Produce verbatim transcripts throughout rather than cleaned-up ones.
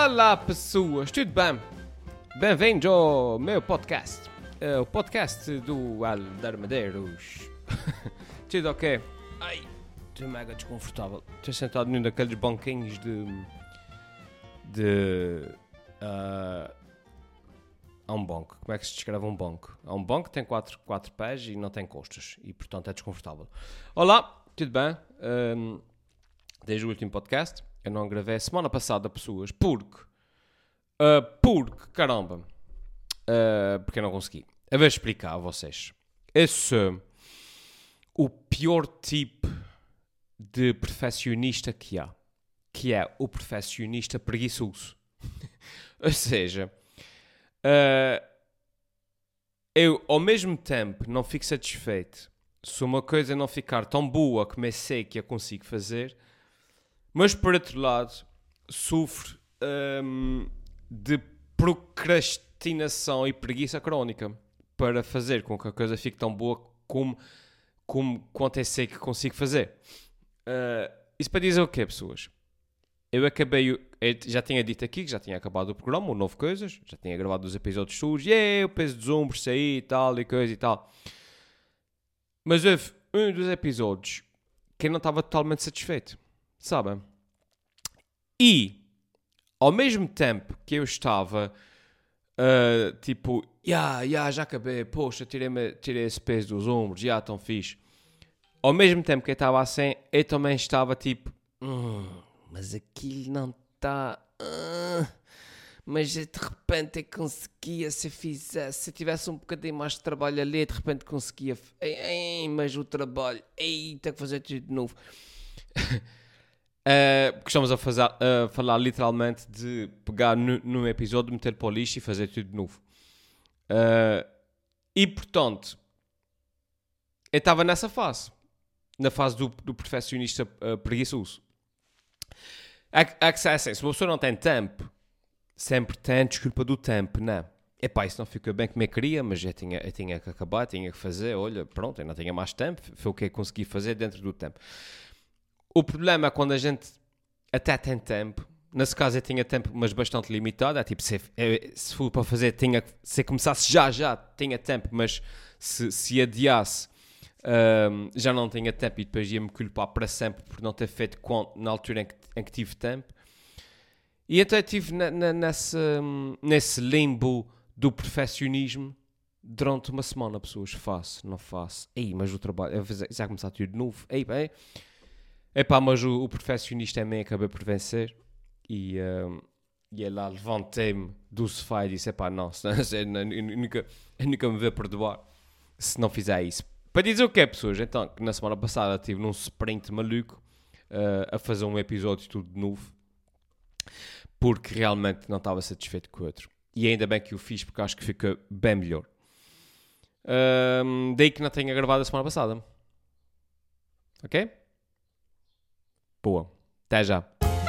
Olá pessoas, tudo bem? Bem-vindos ao meu podcast, uh, o podcast do Aldarmadeiros. Tudo ok? Ai, estou mega desconfortável. Estou sentado num daqueles banquinhos de... de... Uh, há um banco. Como é que se descreve um banco? Há um banco que tem quatro, quatro pés e não tem costas e portanto é desconfortável. Olá, tudo bem? Um, desde o último podcast eu não gravei a semana passada pessoas porque uh, porque, caramba uh, porque eu não consegui. Eu vou explicar a vocês. Esse o pior tipo de perfeccionista que há, que é o perfeccionista preguiçoso. Ou seja, uh, eu ao mesmo tempo não fico satisfeito se uma coisa não ficar tão boa como eu sei que eu consigo fazer, mas por outro lado sofro um, de procrastinação e preguiça crónica para fazer com que a coisa fique tão boa como, como quanto eu sei que consigo fazer. Uh, isso para dizer o quê, pessoas? Eu acabei, eu já tinha dito aqui que já tinha acabado o programa, o Novo Coisas, já tinha gravado os episódios sujos, e yeah, o peso dos ombros saí e tal, e coisa e tal. Mas houve um dos episódios que eu não estava totalmente satisfeito, sabem? E, ao mesmo tempo que eu estava, uh, tipo, yeah, yeah, já acabei, poxa, tirei, tirei esse peso dos ombros, já, yeah, tão fixe. Ao mesmo tempo que eu estava assim, eu também estava tipo, hum, mas aquilo não está... Uh, mas de repente eu conseguia, se eu fizesse, se eu tivesse um bocadinho mais de trabalho ali, de repente conseguia... Ei, ei, mas o trabalho, ei, tenho que fazer tudo de novo. uh, porque estamos a, fazer, a falar literalmente de pegar no, num episódio, meter para o lixo e fazer tudo de novo. Uh, e portanto, eu estava nessa fase. Na fase do, do perfeccionista uh, preguiçoso. É que é assim, se uma pessoa não tem tempo, sempre tem desculpa do tempo, não. Epá, isso não fica bem como eu queria, mas eu tinha, eu tinha que acabar, tinha que fazer, olha, pronto, eu não tinha mais tempo, foi o que eu consegui fazer dentro do tempo. O problema é quando a gente até tem tempo, nesse caso eu tinha tempo, mas bastante limitado, é tipo, se, se for para fazer, tinha, se começasse já, já, tinha tempo, mas se, se adiasse, Um, já não tinha tempo e depois ia-me culpar para sempre por não ter feito com, na altura em que, em que tive tempo. E então eu estive na, na, nesse, nesse limbo do perfeccionismo durante uma semana. Pessoas, faço, não faço. Ei, mas o trabalho, eu já começar tudo de novo. Ei, bem, epá, mas o, o perfeccionista também acabei por vencer. E, um, e lá levantei-me do sofá e disse, epá, não, eu nunca, eu nunca me vou perdoar se não fizer isso. Para dizer o que é, pessoas, então, que na semana passada estive num sprint maluco uh, a fazer um episódio tudo de novo, porque realmente não estava satisfeito com o outro. E ainda bem que o fiz, porque acho que fica bem melhor. Um, daí que não tenha gravado a semana passada. Ok? Boa. Até já.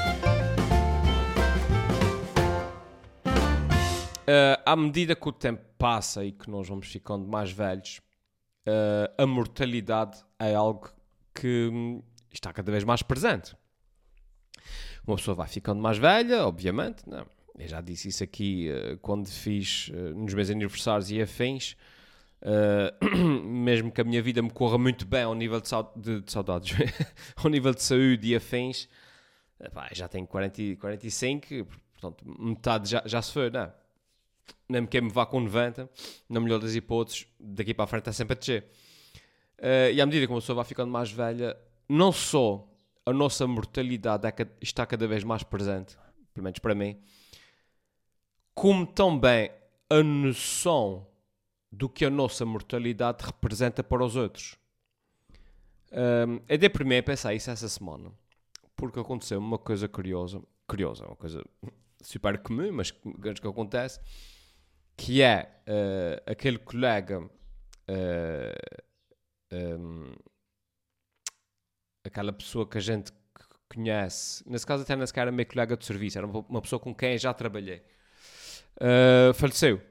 Uh, à medida que o tempo passa e que nós vamos ficando mais velhos, Uh, a mortalidade é algo que hum, está cada vez mais presente. Uma pessoa vai ficando mais velha, obviamente, não. Eu já disse isso aqui uh, quando fiz uh, nos meus aniversários e afins, uh, mesmo que a minha vida me corra muito bem ao nível de, sa- de, de saudades, ao nível de saúde e afins, uh, pá, já tenho quarenta, quarenta e cinco, portanto metade já, já se foi, não. Nem quem me vá com noventa, na melhor das hipóteses, daqui para a frente está sempre a descer. Uh, e à medida que uma pessoa vai ficando mais velha, não só a nossa mortalidade é, está cada vez mais presente, pelo menos para mim, como também a noção do que a nossa mortalidade representa para os outros. Um, eu dei primeiro a pensar isso essa semana, porque aconteceu uma coisa curiosa, curiosa, uma coisa super comum, mas que, que acontece, que é uh, aquele colega, uh, um, aquela pessoa que a gente conhece, nesse caso até nesse cara era meu colega de serviço, era uma, uma pessoa com quem eu já trabalhei, uh, faleceu.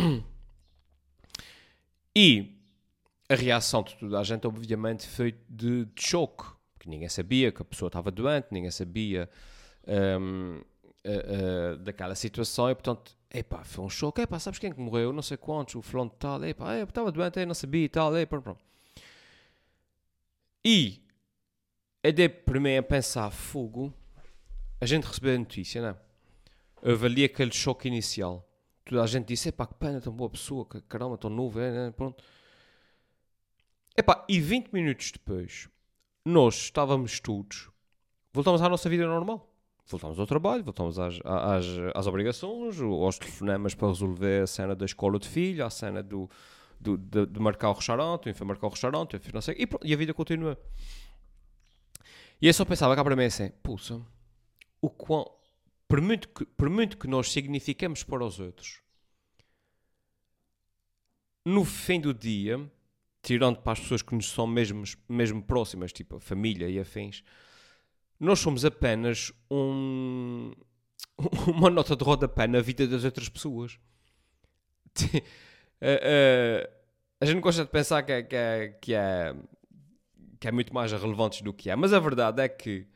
E a reação de toda a gente, obviamente, foi de, de choque, porque ninguém sabia que a pessoa estava doente, ninguém sabia... Um, uh, uh, daquela situação e, portanto, epá, foi um choque. Epá, sabes quem é que morreu? Não sei quantos, o fulano de tal. Epá, eu estava doente, eu não sabia e tal. Epá, pronto. E eu dei para mim a pensar, fogo, a gente recebeu a notícia, não é? Eu avaliei aquele choque inicial. Toda a gente disse, epá, que pena, tão boa pessoa, que caramba, tão novo, é, é, pronto. Epá, e vinte minutos depois, nós estávamos todos, voltamos à nossa vida normal. Voltamos ao trabalho, voltamos às, às, às obrigações, aos telefonemas para resolver a cena da escola de filho, a cena do, do, de, de marcar o restaurante, foi marcar o restaurante, não sei, e, pronto, e a vida continua. E eu só pensava cá para mim assim, puxa, o quão, por, muito que, por muito que nós significamos para os outros, no fim do dia, tirando para as pessoas que nos são mesmo, mesmo próximas, tipo a família e afins, nós somos apenas um, uma nota de rodapé na vida das outras pessoas. uh, uh, a gente gosta de pensar que é, que, é, que, é, que é muito mais relevante do que é, mas a verdade é que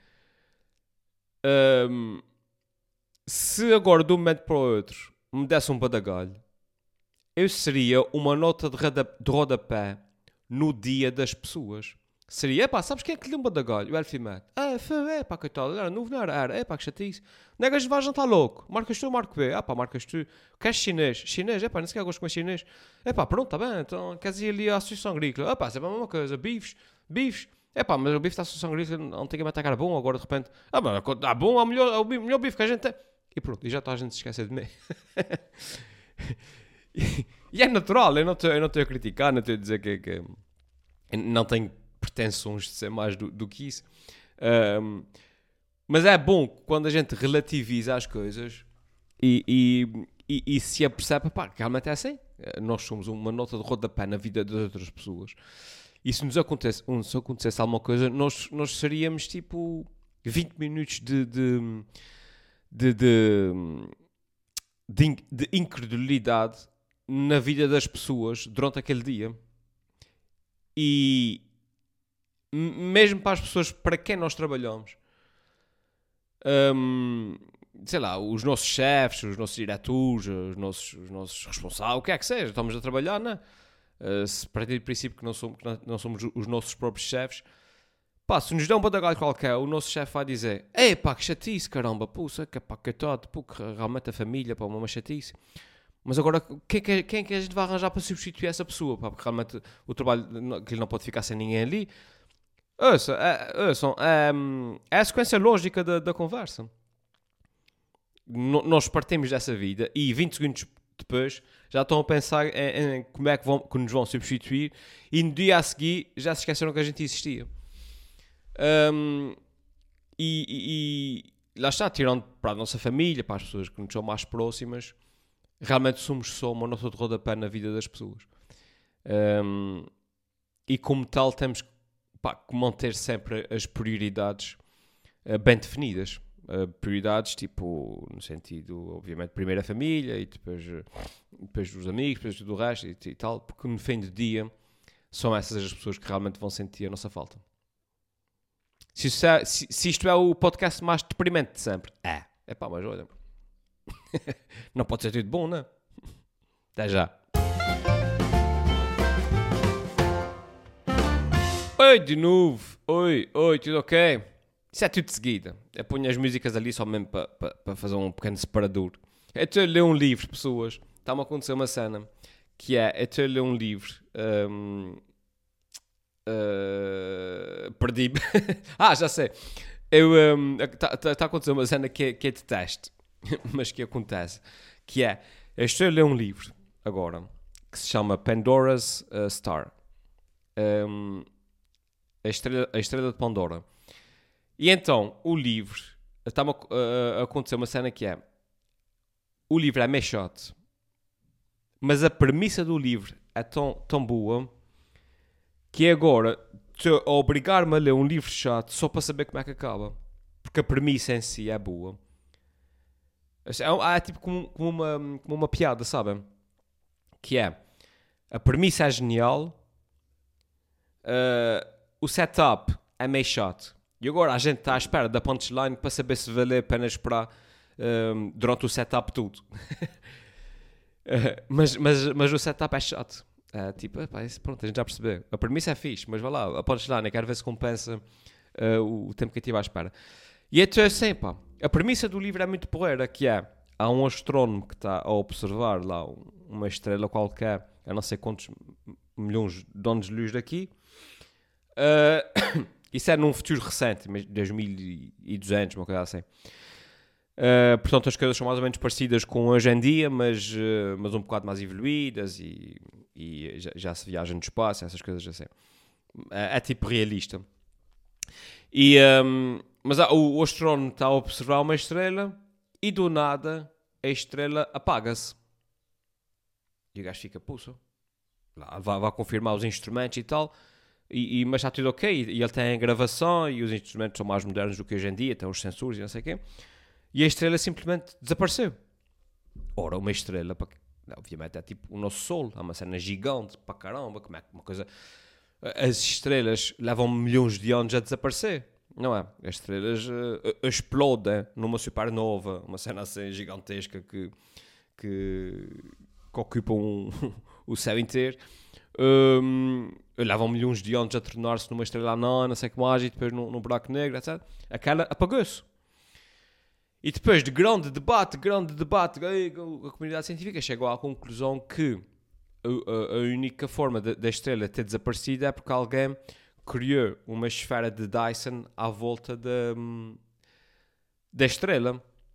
um, se agora de um momento para o outro me desse um badagalho, eu seria uma nota de, roda, de rodapé no dia das pessoas. Seria, epá, sabes quem é que lhe deu um badagalho? O Elfimet. Ah, foi, epá, coitado, era novo, não era? Era, epá, que chatice. Negas vai jantar louco. Marcas tu, marco B. Ah pá, marcas tu. Queres chinês? Chinês, epá, nem sequer gosto de comer chinês. Epá, pronto, tá bem, então queres ir ali à Associação Agrícola? Epá, sempre a mesma coisa, bifes, bifes. Epá, mas o bife da Associação Agrícola antigamente era bom, agora de repente, ah, mas ah, bom, é o melhor, é o melhor bife que a gente tem. E pronto, e já está a gente se esquecer de mim. e, e é natural, eu não estou a criticar, não estou a dizer que, que não tenho pretensões de ser mais do, do que isso. Um, mas é bom quando a gente relativiza as coisas e, e, e, e se apercebe, pá, realmente é assim. Nós somos uma nota de rodapé na vida das outras pessoas. E se nos acontece, se acontecesse alguma coisa, nós, nós seríamos tipo vinte minutos de, de, de, de, de, de incredulidade na vida das pessoas durante aquele dia. E mesmo para as pessoas para quem nós trabalhamos, um, sei lá, os nossos chefes, os nossos diretores, os nossos, os nossos responsáveis, o que é que seja, estamos a trabalhar, não é? Uh, se partir do princípio que não somos, que não somos os nossos próprios chefes, pá, se nos dão um badagalho qualquer, o nosso chefe vai dizer, ei pá, que chatice, caramba, puxa, que pá, que todo, pô, que realmente a família, pá, uma chatice. Mas agora, quem, quem, quem é que a gente vai arranjar para substituir essa pessoa? Pá, porque realmente o trabalho, que ele não pode ficar sem ninguém ali. Ouça, é, ouçam, é, é a sequência lógica da, da conversa. No, nós partimos dessa vida e vinte segundos depois já estão a pensar em, em como é que, vão, que nos vão substituir e no dia a seguir já se esqueceram que a gente existia. Um, e, e, e lá está, tirando para a nossa família, para as pessoas que nos são mais próximas, realmente somos só uma nota de rodapé na vida das pessoas. Um, e como tal temos pá, que manter sempre as prioridades uh, bem definidas. Uh, prioridades tipo, no sentido, obviamente, primeiro a família e depois, uh, depois os amigos, depois tudo o resto e, e tal, porque no fim do dia são essas as pessoas que realmente vão sentir a nossa falta. Se, isso é, se, se isto é o podcast mais deprimente de sempre, é. É pá, mas olha, não pode ser tudo bom, não é? Até já. Oi, de novo. Oi, oi, tudo ok? Isso é tudo de seguida. Eu ponho as músicas ali só mesmo para pa, pa fazer um pequeno separador. Eu estou a ler um livro, pessoas. Está-me a acontecer uma cena que é, eu estou a ler um livro. Um, uh, Perdi-me. ah, já sei. Está um, a acontecer uma cena que, que eu detesto, mas que acontece. Que é, eu estou a ler um livro agora que se chama Pandora's uh, Star. Um, a, estrela, a Estrela de Pandora. E então, o livro, está-me a, a acontecer uma cena que é, o livro é meio chato, mas a premissa do livro é tão, tão boa, que agora estou a obrigar-me a ler um livro chato só para saber como é que acaba. Porque a premissa em si é boa. É, é tipo como, como, uma, como uma piada, sabem? Que é, a premissa é genial, uh, o setup é meio chato. E agora a gente está à espera da punchline para saber se vale a pena esperar um, durante o setup tudo. uh, mas, mas, mas o setup é chato. Uh, tipo, epá, isso, pronto, a gente já percebeu. A premissa é fixe, mas vai lá, podes lá, né? Quero ver se compensa uh, o, o tempo que eu estive à espera. E então é assim, pá, a premissa do livro é muito porreira, que é, há um astrónomo que está a observar lá uma estrela qualquer, a não sei quantos milhões de anos de luz daqui. Uh, isso é num futuro recente, dois mil e duzentos, uma coisa assim. Uh, portanto, as coisas são mais ou menos parecidas com hoje em dia, mas, uh, mas um bocado mais evoluídas e, e já, já se viaja no espaço, essas coisas assim. É, é tipo realista. E, um, mas ah, o, o astrónomo está a observar uma estrela e do nada a estrela apaga-se. E o gajo fica, pulso. Vai, vai confirmar os instrumentos e tal, e, e, mas está tudo ok. E ele tem a gravação e os instrumentos são mais modernos do que hoje em dia, tem os sensores e não sei o quê. E a estrela simplesmente desapareceu. Ora, uma estrela, obviamente é tipo o nosso Sol, é uma cena gigante para caramba, como é uma coisa... As estrelas levam milhões de anos a desaparecer, não é? As estrelas uh, explodem numa supernova, uma cena assim gigantesca que, que, que ocupa um, o céu inteiro. Um, levam milhões de anos a tornar-se numa estrela anã, não sei o que mais, e depois num, num buraco negro, etcétera. Aquela apagou-se. E depois de grande debate, grande debate, a comunidade científica chegou à conclusão que a, a, a única forma da, da estrela ter desaparecido é porque alguém criou uma esfera de Dyson à volta da, da estrela.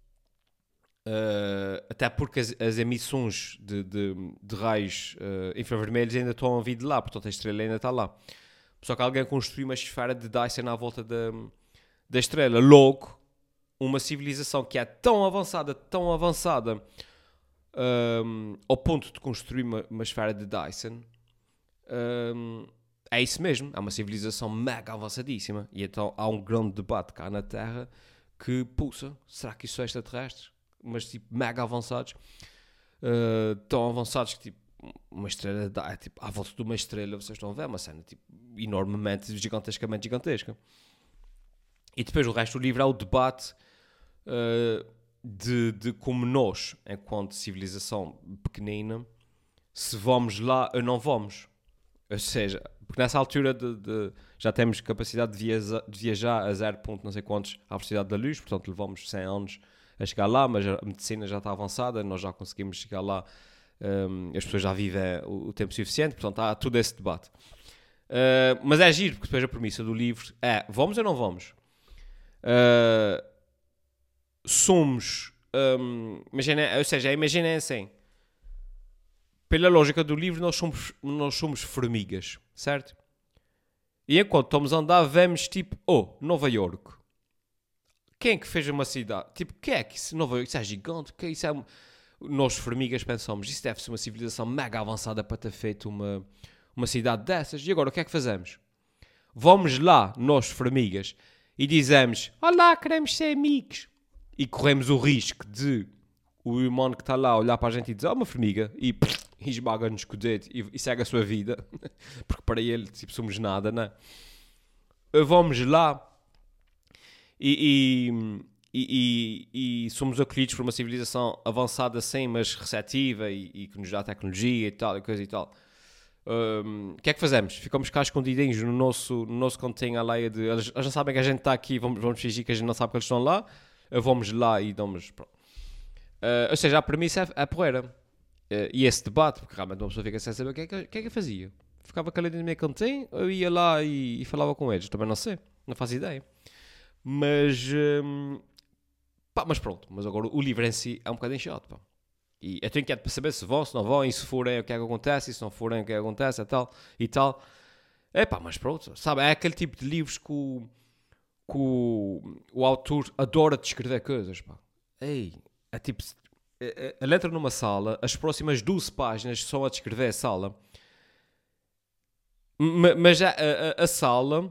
Uh, até porque as, as emissões de, de, de raios uh, infravermelhos ainda estão a vir de lá, portanto a estrela ainda está lá. Só que alguém construiu uma esfera de Dyson à volta da, da estrela. Logo, uma civilização que é tão avançada, tão avançada, um, ao ponto de construir uma, uma esfera de Dyson, um, é isso mesmo, é uma civilização mega avançadíssima. E então há um grande debate cá na Terra que, pulsa, será que isso é extraterrestre? Mas tipo, mega avançados, uh, tão avançados que tipo, uma estrela, é, tipo, à volta de uma estrela, vocês estão a ver, uma cena tipo, enormemente, gigantescamente gigantesca. E depois o resto do livro é o debate uh, de, de como nós, enquanto civilização pequenina, se vamos lá ou não vamos. Ou seja, porque nessa altura de, de, já temos capacidade de, viaja, de viajar a zero ponto não sei quantos à velocidade da luz, portanto levamos cem anos a chegar lá, mas a medicina já está avançada, nós já conseguimos chegar lá, um, as pessoas já vivem o, o tempo suficiente, portanto há todo esse debate. Uh, mas é giro, porque depois a premissa do livro é, vamos ou não vamos? Uh, somos, um, imagina, ou seja, imaginem assim, pela lógica do livro, nós somos, nós somos formigas, certo? E enquanto estamos a andar, vemos tipo, oh, Nova Iorque. Quem é que fez uma cidade? Tipo, que é que isso? Nova Iorque, isso é gigante, que isso é... Nós, formigas, pensamos, isso deve ser uma civilização mega avançada para ter feito uma, uma cidade dessas. E agora, o que é que fazemos? Vamos lá, nós, formigas, e dizemos, olá, queremos ser amigos. E corremos o risco de o irmão que está lá a olhar para a gente e dizer, oh, uma formiga, e, e esmaga-nos com o dedo e, e segue a sua vida. Porque para ele, tipo, somos nada, não é? Vamos lá e, e, e, e somos acolhidos por uma civilização avançada sim, mas receptiva e, e que nos dá tecnologia e tal, e coisa e tal. O um, que é que fazemos? Ficamos cá escondidinhos no nosso, no nosso cantinho à leia de... Eles, eles já sabem que a gente está aqui, vamos, vamos fingir que a gente não sabe que eles estão lá. Vamos lá e damos... Uh, ou seja, a premissa é, é porreira. Uh, e esse debate, porque realmente uma pessoa fica sem saber o que é que, que, é que eu fazia. Ficava caladinho no meu cantinho, eu ia lá e, e falava com eles. Também não sei, não faço ideia. Mas... Um, pá, mas pronto. Mas agora o livro em si é um bocadinho chato, pá. E eu tenho que para saber se vão, se não vão, e se forem o que é que acontece, e se não forem o que é que acontece, e tal, e tal. É pá, mas pronto, sabe, é aquele tipo de livros que o, que o, o autor adora descrever coisas, pá. Ei, é tipo, ele entra numa sala, as próximas doze páginas são a descrever a sala, mas a, a, a sala,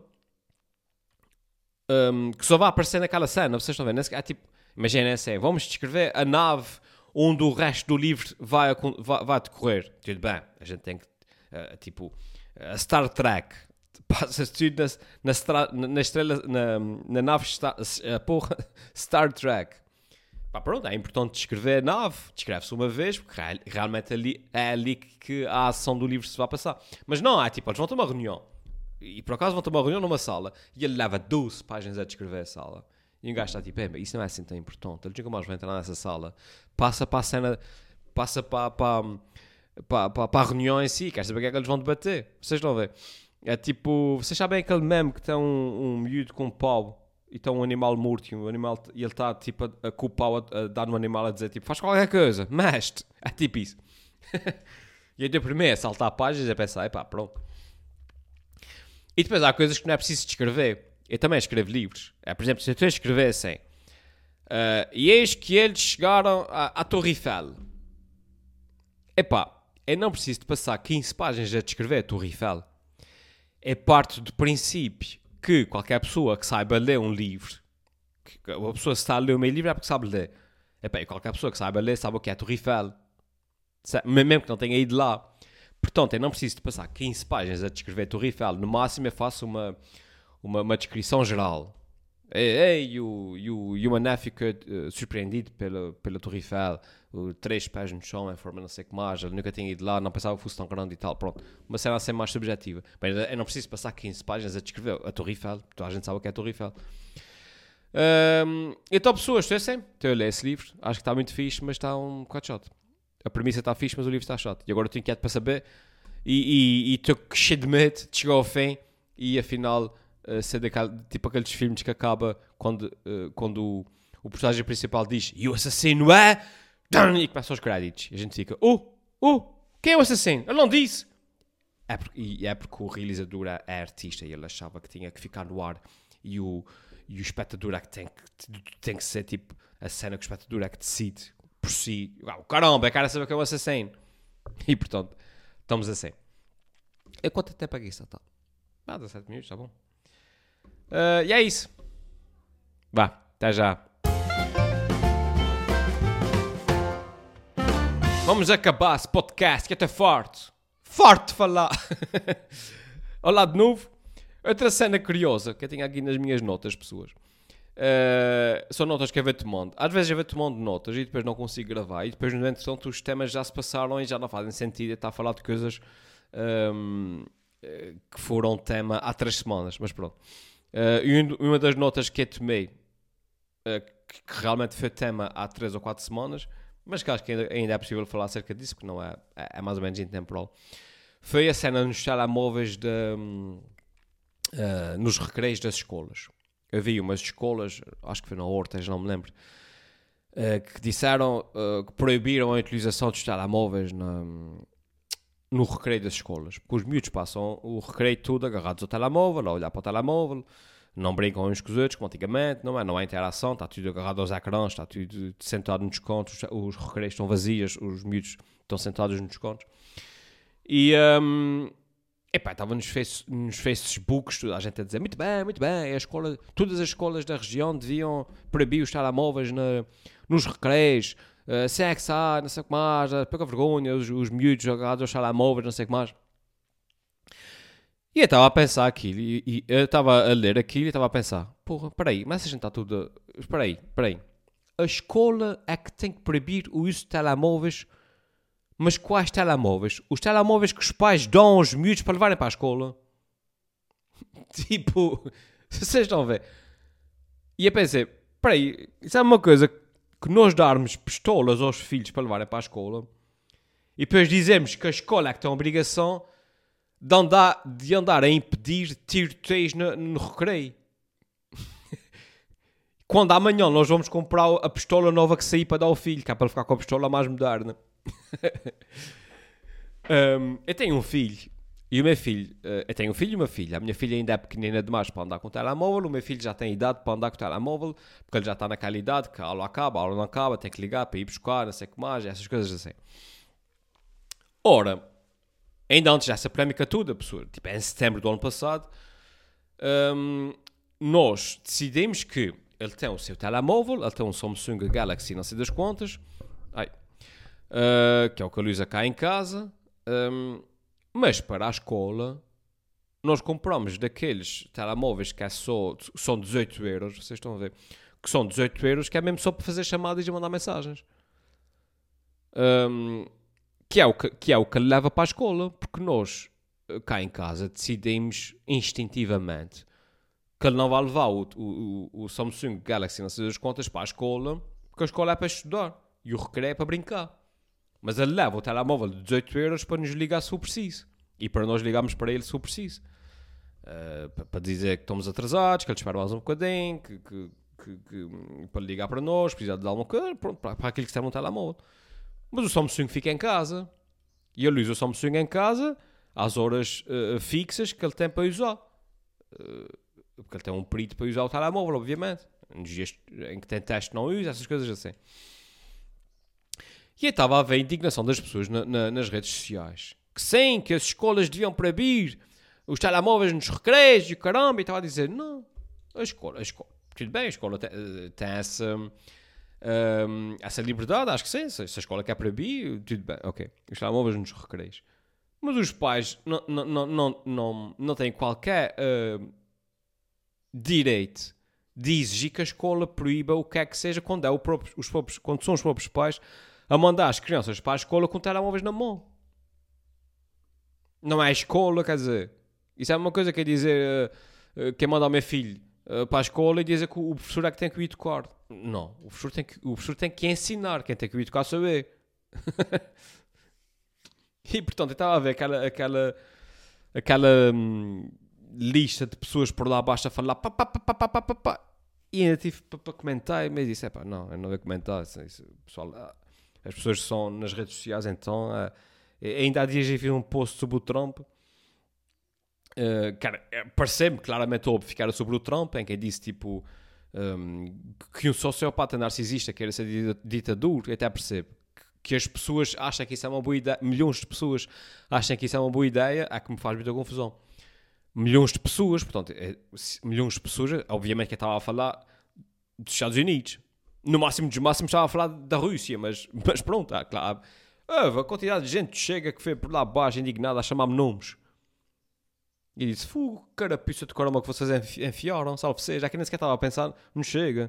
um, que só vai aparecer naquela cena, vocês estão vendo, é tipo, imaginem assim, vamos descrever a nave onde o resto do livro vai, vai, vai decorrer. Tudo bem, a gente tem que, uh, tipo, a Star Trek, passa tudo na, na, na estrela, na, na nave Star, uh, porra, Star Trek. Pá, pronto, é importante descrever a nave. Descreve-se uma vez, porque real, realmente ali, é ali que a ação do livro se vai passar. Mas não, é tipo, eles vão ter uma reunião. E por acaso vão ter uma reunião numa sala. E ele leva doze páginas a descrever a sala. E um gajo está tipo, é, isso não é assim tão importante. Eles nunca mais vão entrar nessa sala. Passa para a cena, passa para, para, para, para, para a reunião em si. Quer saber o que é que eles vão debater? Vocês estão a ver? É tipo, vocês sabem aquele meme que tem um, um miúdo com um pau e tem um animal morto e, um animal, e ele está tipo a, a com o pau a, a dar no animal a dizer tipo, faz qualquer coisa, mexe. É tipo isso. E eu dei primeiro a saltar páginas e a pensar, epá, pronto. E depois há coisas que não é preciso descrever. Eu também escrevo livros. É, por exemplo, se eu escrever assim, uh, e eis que eles chegaram à, à Torre Eiffel. Epá, eu não preciso de passar quinze páginas a descrever a Torre Eiffel. É parte do princípio que qualquer pessoa que saiba ler um livro, que uma pessoa se está a ler o meu livro é porque sabe ler. Epá, e qualquer pessoa que saiba ler sabe o que é a Torre Eiffel. Mesmo que não tenha ido lá. Portanto, eu não preciso de passar quinze páginas a descrever a Torre Eiffel. No máximo eu faço uma, uma, uma descrição geral. Ei, o, o, o Mané fica uh, surpreendido pela, pela Torre Eiffel. Uh, três pés no chão em forma não sei o que mais. Ele nunca tinha ido lá, não pensava que fosse tão grande e tal. Pronto, uma cena assim mais subjetiva. Bem, eu não preciso passar quinze páginas a descrever a Torre Eiffel. Toda a gente sabe o que é a Torre Eiffel. Um, então, pessoas, estou sempre. Estou a ler esse livro. Acho que está muito fixe, mas está um bocado chato. A premissa está fixe, mas o livro está chato. E agora estou inquieto para saber. E estou cheio de medo de chegar ao fim e afinal uh, ser daquele, tipo aqueles filmes que acaba quando, uh, quando o, o personagem principal diz e o assassino é... E começam os créditos. E a gente fica, oh, oh, quem é o assassino? Ele não disse. É porque, e é porque o realizador é, é artista e ele achava que tinha que ficar no ar. E o, e o espectador é que tem, que tem que ser tipo a cena que o espectador é que decide por si. Oh, caramba, eu quero saber quem é o assassino. E portanto, estamos assim. Eu quanto tempo é que isso está? Ah, dezessete minutos, está bom. Uh, e é isso. Vá, até já. Vamos acabar esse podcast que até forte. Forte falar. Olá de novo. Outra cena curiosa que eu tenho aqui nas minhas notas, pessoas. Uh, são notas que eu vou tomando. Às vezes eu vou tomando notas e depois não consigo gravar. E depois, no entretanto, os temas já se passaram e já não fazem sentido. Eu estar a falar de coisas um, que foram tema há três semanas. Mas pronto. Uh, e uma das notas que eu tomei, uh, que, que realmente foi tema há três ou quatro semanas, mas que acho que ainda, ainda é possível falar acerca disso, porque não é, é, é mais ou menos intemporal, foi a cena nos telemóveis de, um, uh, nos recreios das escolas. Havia umas escolas, acho que foi na Horta, já não me lembro, uh, que disseram uh, que proibiram a utilização dos telemóveis na, no recreio das escolas. Porque os miúdos passam o recreio todo agarrados ao telemóvel, a olhar para o telemóvel, não brincam uns com os outros, como antigamente, não é? Não há interação, está tudo agarrado aos ecrãs, está tudo sentado nos cantos, os recreios estão vazios, os miúdos estão sentados nos cantos. E, um, epá, estava nos, face, nos Facebooks, toda a gente a dizer, muito bem, muito bem, a escola, todas as escolas da região deviam proibir os telemóveis na, nos recreios, uh, sexo, ah, não sei o que mais, uh, pouca vergonha, os, os miúdos agarrados aos telemóveis, não sei o que mais. E eu estava a pensar aquilo, e, e eu estava a ler aquilo e estava a pensar, porra, peraí, mas a gente está tudo... Peraí, peraí. A escola é que tem que proibir o uso de telemóveis, mas quais telemóveis? Os telemóveis que os pais dão aos miúdos para levarem para a escola? Tipo, vocês estão a ver? E eu pensei, peraí, isso é uma coisa que nós darmos pistolas aos filhos para levarem para a escola, e depois dizemos que a escola é que tem a obrigação... De andar, de andar a impedir tiroteios no, no recreio. Quando amanhã nós vamos comprar a pistola nova que sair para dar ao filho, que é para ele ficar com a pistola mais moderna. um, eu tenho um filho, e o meu filho, uh, eu tenho um filho e uma filha. A minha filha ainda é pequenina demais para andar com o telemóvel, o meu filho já tem idade para andar com o telemóvel, porque ele já está naquela idade que a aula acaba, a aula não acaba, tem que ligar para ir buscar, não sei o que mais, essas coisas assim. Ora... Ainda antes dessa polémica toda, pessoa, tipo, em setembro do ano passado, um, nós decidimos que ele tem o seu telemóvel, ele tem um Samsung Galaxy, não sei das quantas, ai, uh, que é o que ele usa cá em casa, um, mas para a escola, nós compramos daqueles telemóveis que é só, são dezoito euros, vocês estão a ver, que são dezoito euros, que é mesmo só para fazer chamadas e mandar mensagens. Um, que, é o que, que é o que lhe leva para a escola, porque nós, cá em casa, decidimos instintivamente que ele não vai levar o, o, o Samsung Galaxy, não sei das contas, para a escola, porque a escola é para estudar e o recreio é para brincar. Mas ele leva o telemóvel de dezoito euros para nos ligar se for preciso. E para nós ligarmos para ele se for preciso. Uh, para, para dizer que estamos atrasados, que ele espera mais um bocadinho, que, que, que, que, para ligar para nós, precisar de alguma coisa, pronto, para, para aquilo que serve um telemóvel. Mas o Samsung fica em casa. E ele usa o Samsung em casa às horas uh, fixas que ele tem para usar. Uh, porque ele tem um perito para usar o telemóvel, obviamente. Nos dias em que tem teste não usa, essas coisas assim. E aí estava a ver a indignação das pessoas na, na, nas redes sociais. Que sim, que as escolas deviam proibir os telemóveis nos recreios e caramba. E estava a dizer, não, a escola, a escola tudo bem, a escola tem, tem essa, um, essa liberdade, acho que sim. Se, se a escola quer proibir, tudo bem, ok. Os telemóveis nos recreios. Mas os pais não, não, não, não, não, não têm qualquer uh, direito de exigir que a escola proíba o que é que seja quando, é o próprio, os próprios, quando são os próprios pais a mandar as crianças para a escola com telemóveis na mão. Não é a escola, quer dizer. Isso é uma coisa que é dizer uh, uh, que é mandar o meu filho uh, para a escola e dizer que o professor é que tem que o educar. Não, o professor tem que, o professor tem que ensinar, quem tem que o educar saber. E portanto, eu estava a ver aquela, aquela, aquela hum, lista de pessoas por lá abaixo a falar pá, pá, pá, pá, pá, pá, pá. E ainda tive para comentar, mas disse, pá, não, eu não vou comentar. Isso, isso, pessoal, as pessoas que são nas redes sociais, então, uh, ainda há dias eu vi um post sobre o Trump. Uh, cara, pareceu-me claramente óbvio ficar sobre o Trump, em que disse tipo um, que um sociopata narcisista queira ser ditador, eu até percebo que as pessoas acham que isso é uma boa ideia, milhões de pessoas acham que isso é uma boa ideia, é que me faz muita confusão. Milhões de pessoas, portanto, é, milhões de pessoas, obviamente que eu estava a falar dos Estados Unidos, no máximo dos máximos estava a falar da Rússia, mas, mas pronto, é, claro, a quantidade de gente chega que foi por lá abaixo indignada a chamar-me nomes. E disse, fugo, carapiça de caramba que vocês enfiaram, salve seja, aqui nem sequer estava a pensar, não chega.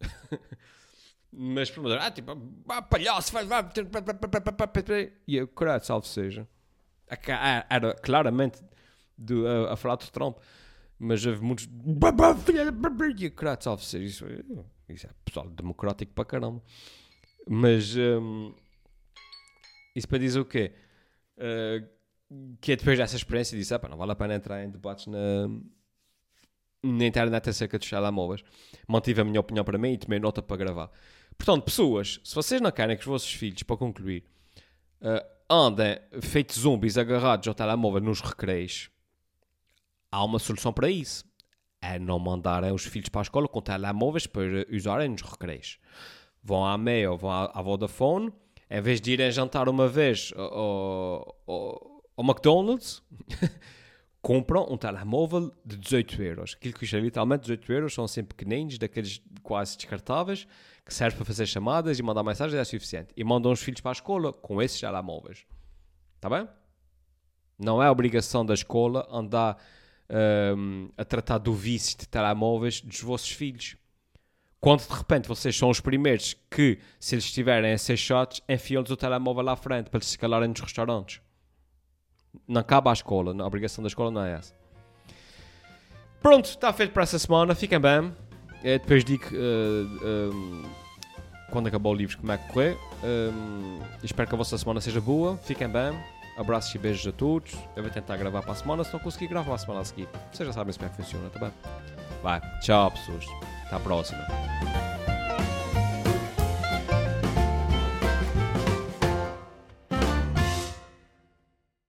Mas pronto, ah, tipo, ah, palhaço, vai, vai, e eu, caralho, salve seja. Era claramente de, a, a falar do Trump, mas houve muitos, e eu, caralho, salve seja. Isso, isso é pessoal democrático para caramba. Mas, um, isso para dizer o quê? Uh, que é depois dessa experiência disse, ah, não vale a pena entrar em debates na, na internet acerca dos telemóveis. Mantive a minha opinião para mim e tomei nota para gravar. Portanto, pessoas, se vocês não querem que os vossos filhos, para concluir, uh, andem feitos zombies agarrados ao telemóvel nos recreios, há uma solução para isso. É não mandarem os filhos para a escola com telemóveis para usarem nos recreios. Vão à Meia ou vão à, à Vodafone, em vez de irem jantar uma vez ao, ao, ao McDonald's, compram um telemóvel de dezoito euros. Aquilo que custa literalmente dezoito euros, são sempre pequeninos, daqueles quase descartáveis, que servem para fazer chamadas e mandar mensagens, é suficiente. E mandam os filhos para a escola com esses telemóveis. Está bem? Não é obrigação da escola andar um, a tratar do vício de telemóveis dos vossos filhos. Quando de repente vocês são os primeiros que, se eles estiverem a ser chatos, enfiam-lhes o telemóvel lá à frente para eles se calarem nos restaurantes. Não cabe à escola, a obrigação da escola não é essa. Pronto, está feito para essa semana, fiquem bem. É, depois digo uh, um, quando acabar o livro como é que correr. Um, espero que a vossa semana seja boa, fiquem bem. Abraços e beijos a todos. Eu vou tentar gravar para a semana, se não conseguir gravar a semana a seguir. Vocês já sabem como é que funciona, tá bem? Vai, tchau pessoas, até à próxima.